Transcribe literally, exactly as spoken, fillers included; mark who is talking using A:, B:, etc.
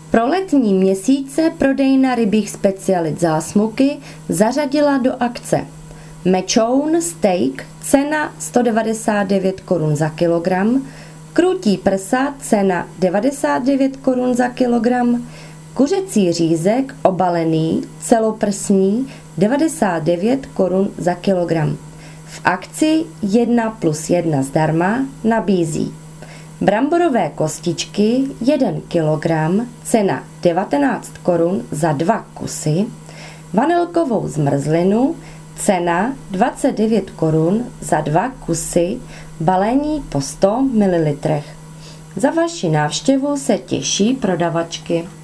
A: Pro letní měsíce prodejna rybích specialit Zásmuky zařadila do akce mečoun steak cena sto devadesát devět korun za kilogram, krutí prsa cena devadesát devět korun za kilogram, kuřecí řízek obalený celoprsní devadesát devět korun za kilogram. V akci jedna plus jedna zdarma nabízí bramborové kostičky jeden kilogram, cena devatenáct korun za dva kusy, vanilkovou zmrzlinu, cena dvacet devět korun za dva kusy, balení po sto mililitrů. Za vaši návštěvu se těší prodavačky.